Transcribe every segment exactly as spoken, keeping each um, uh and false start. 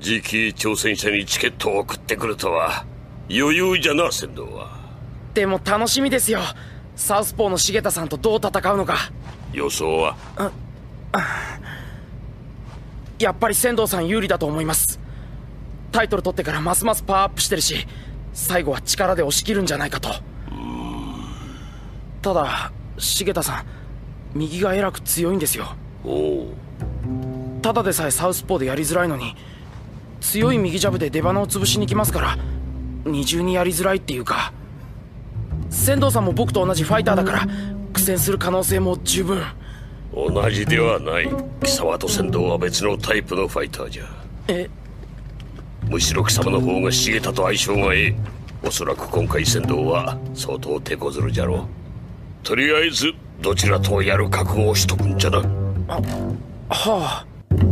次期挑戦者にチケットを送ってくるとは余裕じゃな、仙道は。 でも楽しみですよ。サウスポーの重田さんとどう戦うのか。 予想は？ やっぱり仙道さん有利だと思います。タイトル取ってからますますパワーアップしてるし、最後は力で押し切るんじゃないかと。ただ重田さん右がえらく強いんですよ。 おう。 ただでさえサウスポーでやりづらいのに、強い右ジャブで出鼻を潰しに来ますから、二重にやりづらいっていうか。仙道さんも僕と同じファイターだから苦戦する可能性も十分。 同じではない。貴様と仙道は別のタイプのファイターじゃ。 え？ むしろ貴様の方が重田と相性がええ。おそらく今回仙道は相当手こずるじゃろう。とりあえずどちらとやる覚悟をしとくんじゃな。 あ、はあ。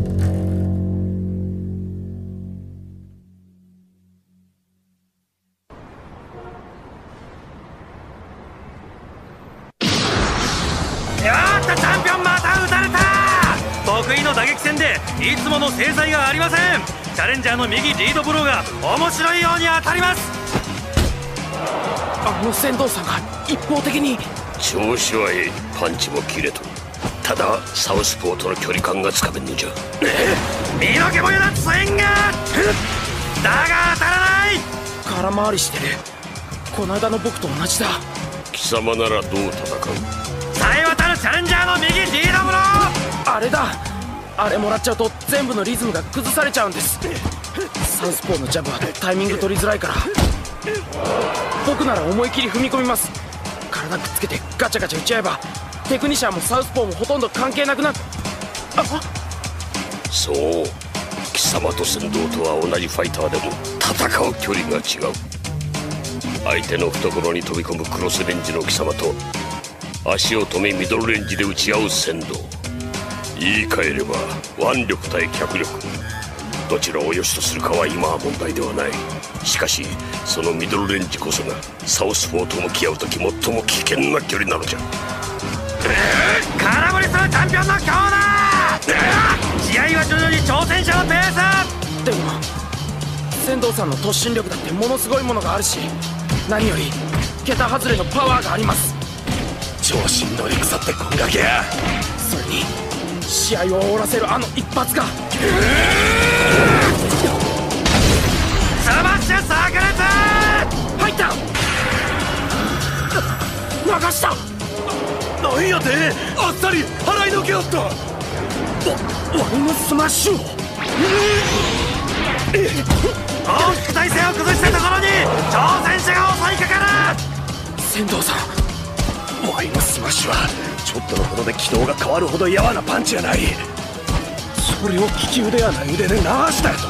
やった、チャンピオンまた撃たれた。得意の打撃戦でいつもの精彩がありません。チャレンジャーの右リードブローが面白いように当たります。 あの仙道さんが一方的に。 調子はええ。パンチも切れとる。ただサウスポーとの距離感がつかめんのじゃ。 身の毛もよだスイングだが当たらない。 空回りしてる。この間の僕と同じだ。 貴様ならどう戦う？ さえ渡るチャレンジャーの右リードブロー。 あれだ。あれもらっちゃうと全部のリズムが崩されちゃうんです。サウスポーのジャブはタイミング取りづらいから、僕なら思い切り踏み込みます。体くっつけてガチャガチャ打ち合えばテクニシャンもサウスポーもほとんど関係なくなる。あ、 そう。貴様と仙道とは同じファイターでも戦う距離が違う。相手の懐に飛び込むクロスレンジの貴様と足を止めミドルレンジで打ち合う仙道。言い換えれば腕力対脚力、どちらを良しとするかは今は問題ではない。しかしそのミドルレンジこそがサウスポーと向き合う時最も危険な距離なのじゃ。 空振りするチャンピオンの強打。試合は徐々に挑戦者のペース。 でも仙道さんの突進力だってものすごいものがあるし、何より桁外れのパワーがあります。 調子に乗り腐ってこんがけや。 それに試合を終わらせるあの一発が。 スマッシュ炸裂。 入った。流した。 なんやて、あっさり払いのけよった。わワイのスマッシュを。 大きく体勢を崩したところに挑戦者が襲いかかる。 仙道さん、 ワイのスマッシュはちょっとのことで軌道が変わるほどやわなパンチやない。それを利き腕やない腕で流したやと。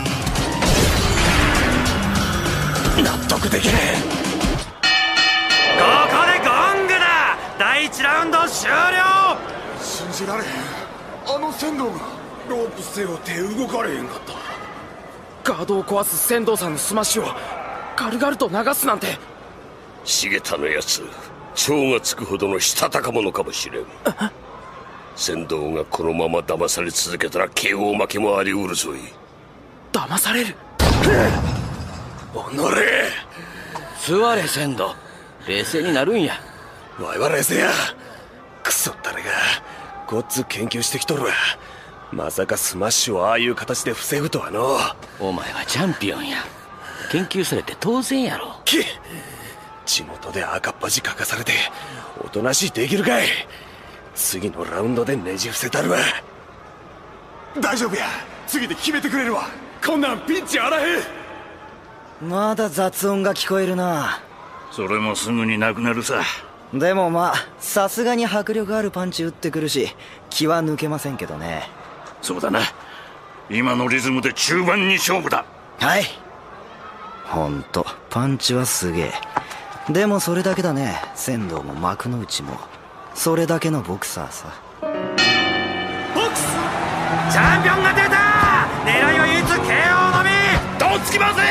納得できねえ。 ここでゴングだ。だいいちラウンド終了。 信じられへん。あの仙道がロープ背負って動かれへんかった。 ガードを壊す仙道さんのスマッシュを軽々と流すなんて。 重田のやつ超がつくほどのしたたか者かもしれん。仙道がこのまま騙され続けたら ケーオー 負けもありうるぞい。 騙される。 おのれ。 座れ仙道、冷静になるんや。 わいは冷静や。クソ誰がごっつ研究してきとるわ。まさかスマッシュをああいう形で防ぐとはの。 お前はチャンピオンや。研究されて当然やろ。 き地元で赤っ恥かかされておとなしいできるかい。次のラウンドでねじ伏せたるわ。大丈夫や、次で決めてくれるわ。こんなんピンチあらへん。 まだ雑音が聞こえるな。 それもすぐになくなるさ。 でもまあさすがに迫力あるパンチ打ってくるし気は抜けませんけどね。 そうだな、今のリズムで中盤に勝負だ。 はい。ほんとパンチはすげえ。でもそれだけだね。仙道も幕の内もそれだけのボクサーさ。 ボックスチャンピオンが出た。狙いは唯一 ケーオー のみ。どつきませ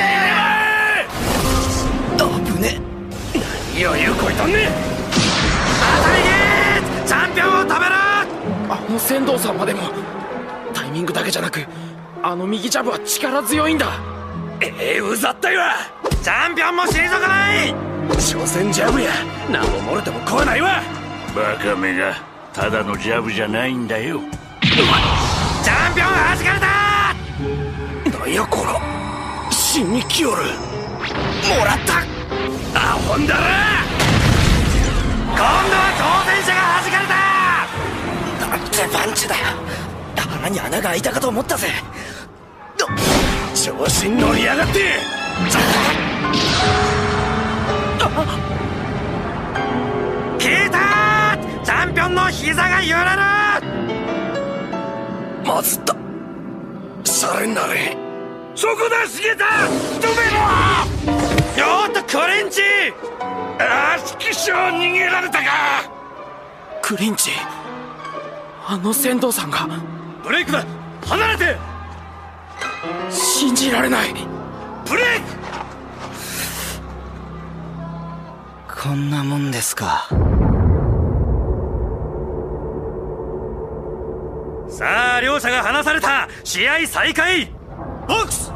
あぶね。何余裕こいたんね。 当たりゲーチャンピオンを止める。 あの仙道さんまでもタイミングだけじゃなくあの右ジャブは力強いんだ。 ええうざったいわ。 チャンピオンも退かない。 所詮ジャブや、何も漏れても怖ないわ。 バカめが、ただのジャブじゃないんだよ。 チャンピオンはじかれた。 なんやこら、死にきよる。もらった。アホんだら。 今度は挑戦者がはじかれた。 なんてパンチだ。腹に穴が開いたかと思ったぜ。 調子に乗りやがって。 消えた。チャンピオンの膝が揺れる。 まずった。シャレになれ。 そこだ茂田、止めろ。よーっとクリンチ。 ああ、指揮所逃げられたか。 クリンチ、あの船頭さんが。 ブレイクだ、離れて。 信じられない。 ブレイク。こんなもんですか。 さあ、両者が離された。試合再開。ボックス。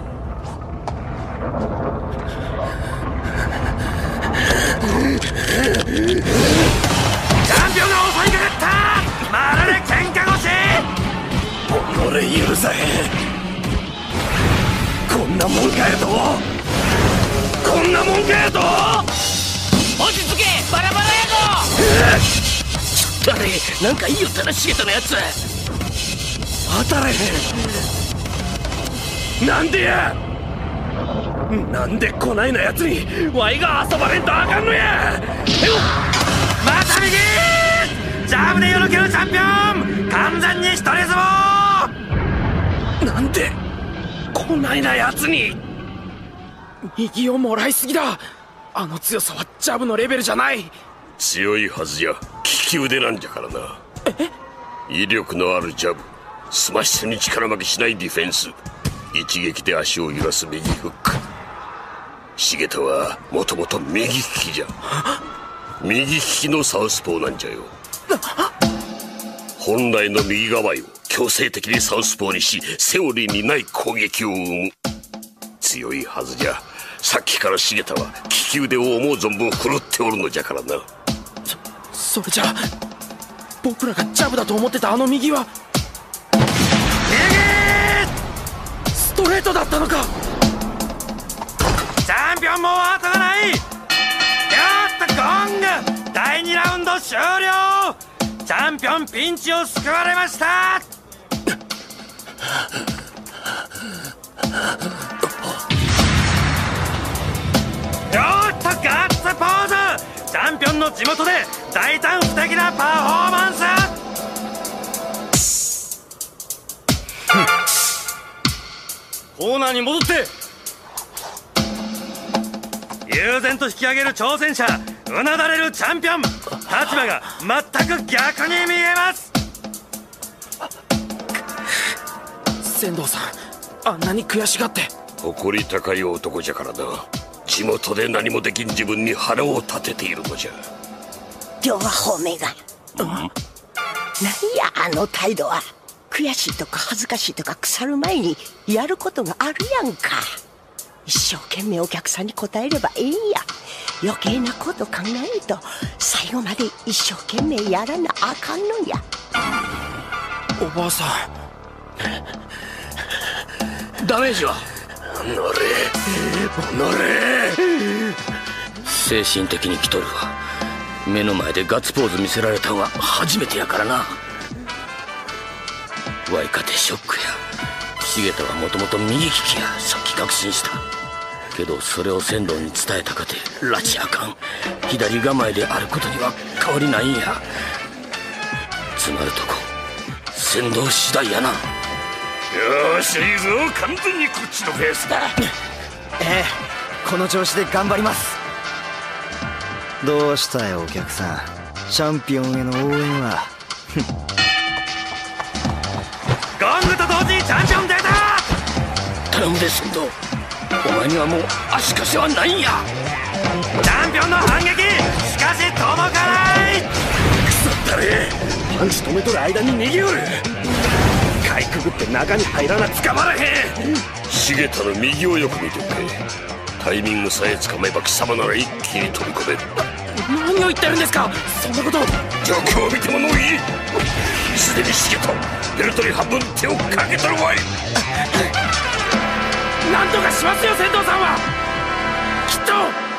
チャンピオンが襲いかかった。まるで喧嘩腰。 己許さへん。こんなもんかやと。こんなもんかやと。 落ち着け、バラバラやぞ。誰なんかいいよったな、茂田のやつ。 当たれへん。なんでや。なんでこないなやつにワイが遊ばれんとあかんのや。 また右。ジャブでよろけるチャンピオン。完全に一人相撲。 なんでこないなやつに。 右をもらいすぎだ。あの強さはジャブのレベルじゃない。 強いはずじゃ、利き腕なんじゃからな。威力のあるジャブ、スマッシュに力負けしないディフェンス、一撃で足を揺らす右フック。茂田はもともと右利きじゃ。右利きのサウスポーなんじゃよ。本来の右構えを強制的にサウスポーにし、セオリーにない攻撃を生む。強いはずじゃ。さっきから茂田は利き腕を思う存分振るっておるのじゃからな。 そそれじゃあ僕らがジャブだと思ってたあの右は右。 ストレートだったのか。 チャンピオンも後がない。よーっとゴング。だいにラウンド終了。チャンピオンピンチを救われました。よーっとガッツポーズ。チャンピオンの地元で大胆不敵なパフォーマンス。コーナーに戻って。悠然と引き上げる挑戦者、うなだれるチャンピオン。立場が全く逆に見えます。 仙道さん、あんなに悔しがって。 誇り高い男じゃからな。地元で何もできん自分に腹を立てているのじゃ。 両方目が、うん、何やあの態度は。悔しいとか恥ずかしいとか腐る前にやることがあるやんか。一生懸命お客さんに応えればええんや。余計なこと考えんと最後まで一生懸命やらなあかんのや。 おばあさんダメージは。 乗れ乗れ。 精神的に来とるわ。目の前でガッツポーズ見せられたんは初めてやからな。ワイかてショックや。茂田はもともと右利きや。さっき確信したけど、それを仙道に伝えたかて拉致あかん。左構えであることには変わりないんや。つまるとこ仙道次第やな。 よーし、いいぞ。完全にこっちのペースだ。 ええ、この調子で頑張ります。どうしたよお客さん、チャンピオンへの応援は。 ゴングと同時にチャンピオン出た。 頼むで仙道、お前にはもう足かせはないんや。 チャンピオンの反撃、しかし届かない。 くそったれ。パンチ止めとる間に逃げよる。 かいくぐって中に入らな捕まらへん。 重田の右をよく見ておけ。タイミングさえつかめば貴様なら一気に飛び込める。 何を言ってるんですか。そんなこと。 状況を見てものいい。すでに重田ベルトに半分手をかけとるわい。 なんとかしますよ、船頭さんはきっと。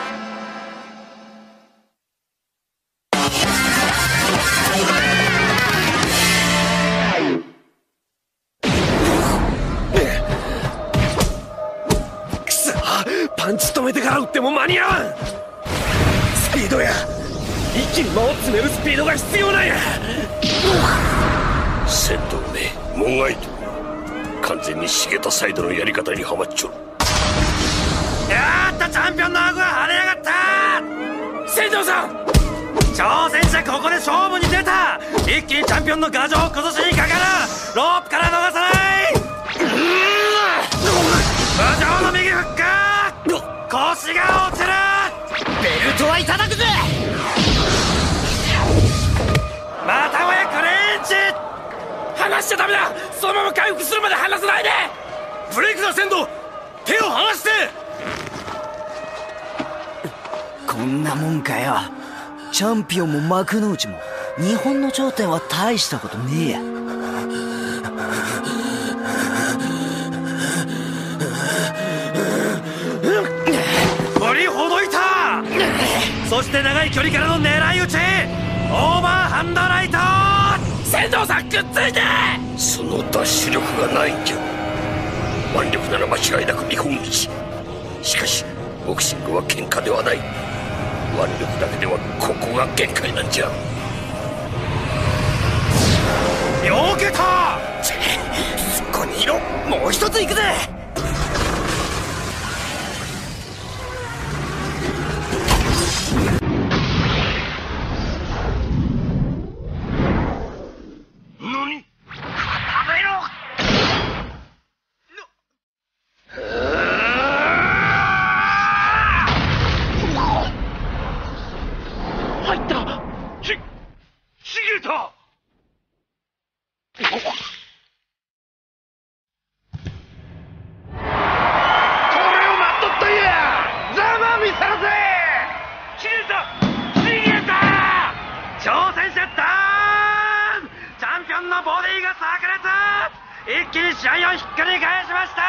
くそ、パンチ止めてから撃っても間に合わん。スピードや一気に間を詰めるスピードが必要なんや。 船頭めもがいとる。完全に重田サイドのやり方にはまっちょる。 やった、チャンピオンの顎が腫れやがった。 船頭さん、 挑戦者ここで勝負に出た。一気にチャンピオンの牙城を崩しにかかる。ロープから逃さない。牙城の右フック、腰が落ちる。 ベルトはいただくぜ。 またもやクレンチ。 離しちゃダメだ。そのまま回復するまで離さないで。 ブレイクだ船頭、手を離して。 こんなもんかよ。チャンピオンも幕の内も日本の頂点は大したことねえや。 振りほどいた。そして長い距離からの狙い撃ち、オーバーハンドライト。 船頭さん、くっついて。 そのダッシュ力がないんじゃ。腕力なら間違いなく日本一。しかしボクシングは喧嘩ではない。腕力だけではここが限界なんじゃ。 よけた。 そこにいろ。もう一つ行くぜ。 何？ 入った。 し、重田。 一気に試合をひっくり返しました。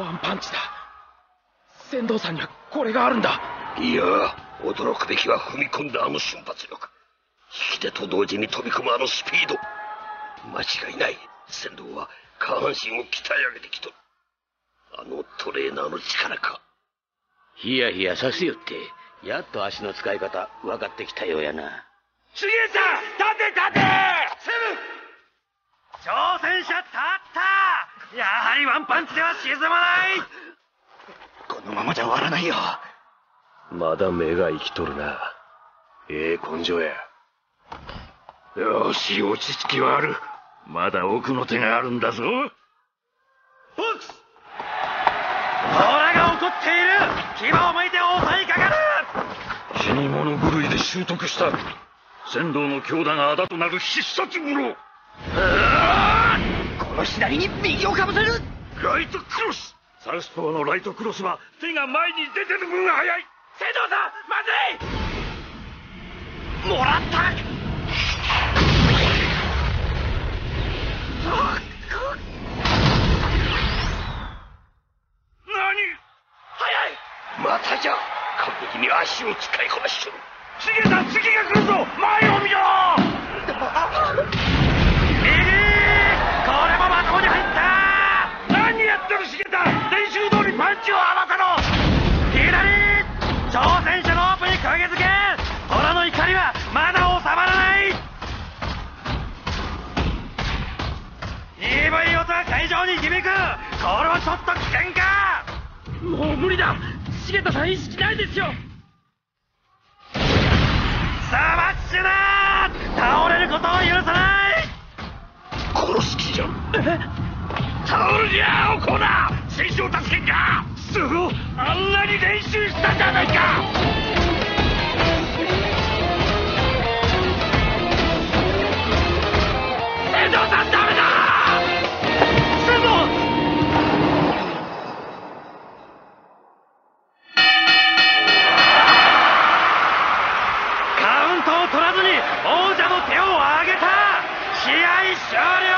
ワンパンチだ。船頭さんにはこれがあるんだ。 いや、驚くべきは踏み込んだあの瞬発力、引き手と同時に飛び込むあのスピード。間違いない、船頭は下半身を鍛え上げてきとる。あのトレーナーの力か。 ヒヤヒヤさせよって、やっと足の使い方分かってきたようやな。 重田、立て立て。セブン。挑戦者立った。やはりワンパンチでは沈まない。 このままじゃ終わらないよ。まだ目が生きとるな。ええ根性や。 よし、落ち着きはある。まだ奥の手があるんだぞ。 ボックス。虎が怒っている。牙を向いて襲いかかる。 死に物狂いで習得した。船頭の強打があだとなる必殺風呂。 この左に右をかぶせる。 ライトクロス。サウスポーのライトクロスは手が前に出てる分が早い。 船頭さん、まずい。 もらった。 何？早い。またじゃ。完璧に足を使いこなしとる。重田、次が来るぞ。前を見ろ。 これもまともに入った。 何やってる重田。練習通りパンチを合わせろ。 左。挑戦者のオープンに釘付け。虎の怒りはまだ収まらない。鈍い音が会場に響く。これはちょっと危険か。 もう無理だ。重田さん、意識ないですよ。 サバッシュだ。倒れることを許さない。 殺す気じゃん。タオルじゃ、おコーナー。選手を助けんか。すごい、あんなに練習したじゃないか。 船頭さん、ダメだ。 王者も手を挙げた。試合終了。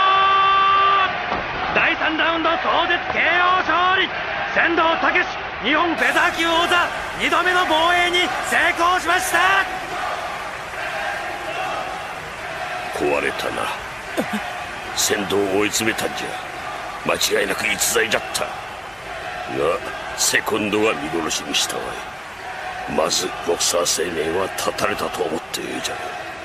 だいさんラウンド壮絶 ケーオー 勝利。仙道武史日本フェザー級王座にどめの防衛に成功しました。 壊れたな。仙道を追い詰めたんじゃ間違いなく逸材だったが、セコンドが見殺しにしたわい。まずボクサー生命は絶たれたと思っていいじゃん。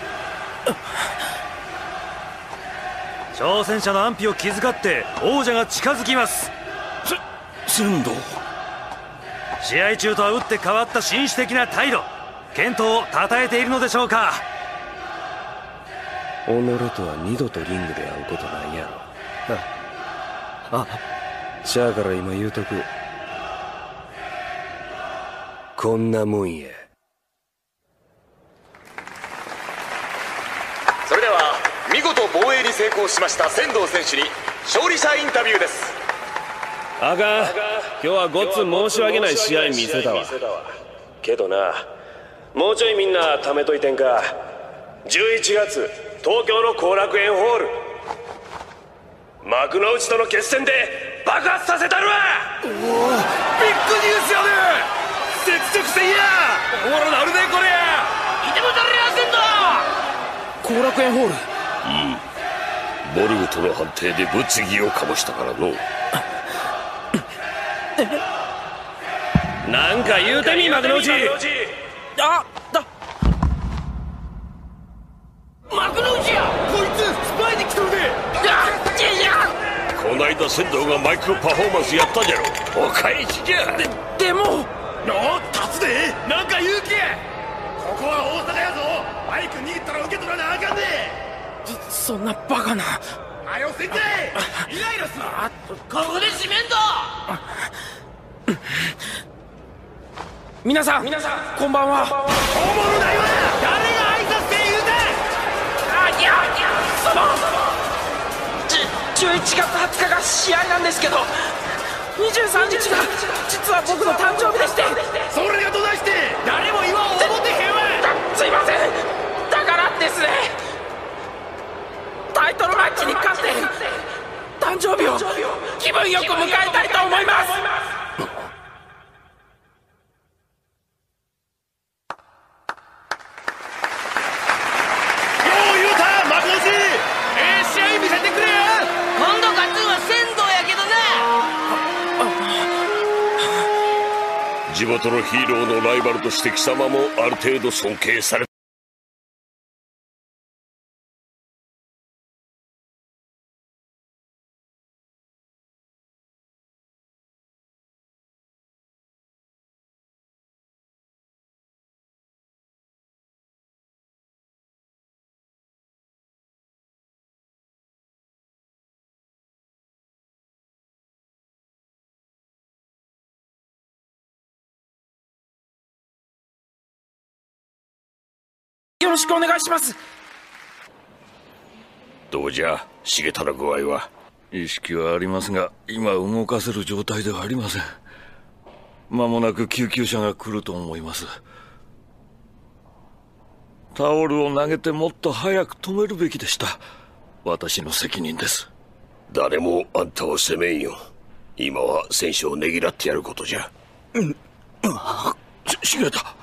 挑戦者の安否を気遣って王者が近づきます。 仙道、 試合中とは打って変わった紳士的な態度、健闘を称えているのでしょうか。 己とは二度とリングで会うことないやろ。ああ、しゃあから今言うとく。こんなもんや。 それでは見事防衛に成功しました仙道選手に勝利者インタビューです。 あかん、今日はごっつ申し訳ない試合見せたわ。けどな、もうちょいみんな貯めといてんか。じゅういちがつ東京の後楽園ホール、幕の内との決戦で爆発させたるわ。おお、ビッグニュースやで。雪辱戦や。おもろなるでこれ。いてもたれやせんだ。 後楽園ホール。 うん、ボルグとの判定で物議を醸したからの。 なんか言うてみ幕の内。 あだ幕の内や。こいつスパイに来とるで。 こないだ仙道がマイクロパフォーマンスやったじゃろ。お返しじゃ。 ででもの立つで。なんか言うけ。ここは大阪やぞ。マイク握ったら受け取らなあかんで。 そんなバカな。 はよせんかい。イライラする。 ここで締めんぞ。皆さん、皆さんこんばんは。 本物ないわ。誰が挨拶せ言うた。 あ、いやいや、そのじゅういちがつはつかが試合なんですけど、にじゅうさんにちが実は僕の誕生日でして。 それがどないして誰も言わん思ってへんわ。 すいません、だからですね、タイトルマッチに勝って誕生日を気分よく迎えたいと思います。 地元のヒーローのライバルとして貴様もある程度尊敬されよろしくお願いします。 どうじゃ重太の具合は。 意識はありますが今動かせる状態ではありません。間もなく救急車が来ると思います。タオルを投げてもっと早く止めるべきでした。私の責任です。 誰もあんたを責めんよ。今は選手をねぎらってやることじゃ。 うん、し重太。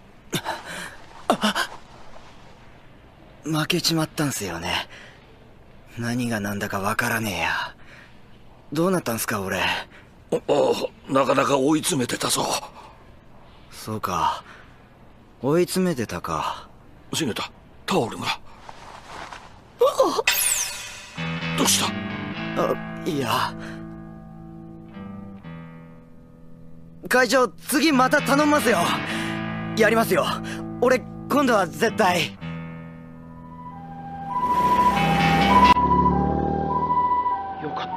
負けちまったんすよね。何が何だかわからねえや。どうなったんすか俺。 ああ、なかなか追い詰めてたぞ。 そうか、追い詰めてたか。 重太、タオルが。どうした？ あ、いや、会長次また頼みますよ。やりますよ俺、今度は絶対。 よかった。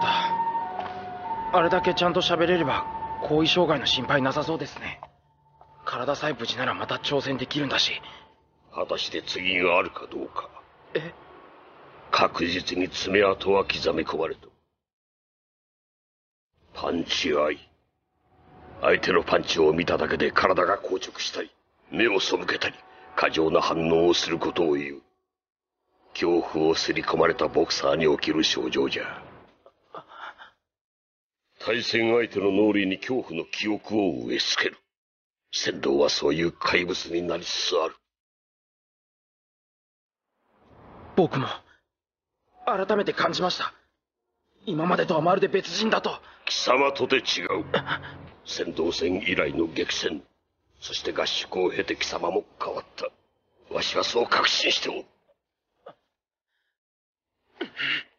あれだけちゃんと喋れれば後遺障害の心配なさそうですね。体さえ無事ならまた挑戦できるんだし。 果たして次があるかどうか。 え？ 確実に爪痕は刻み込まれた。パンチ合い。相手のパンチを見ただけで体が硬直したり、目を背けたり、 過剰な反応をすることを言う。恐怖を刷り込まれたボクサーに起きる症状じゃ。対戦相手の脳裏に恐怖の記憶を植え付ける。仙道はそういう怪物になりつつある。 僕も改めて感じました。今までとはまるで別人だと。 貴様とて違う。仙道戦以来の激戦、そして合宿を経て貴様も変わった。わしはそう確信しておる。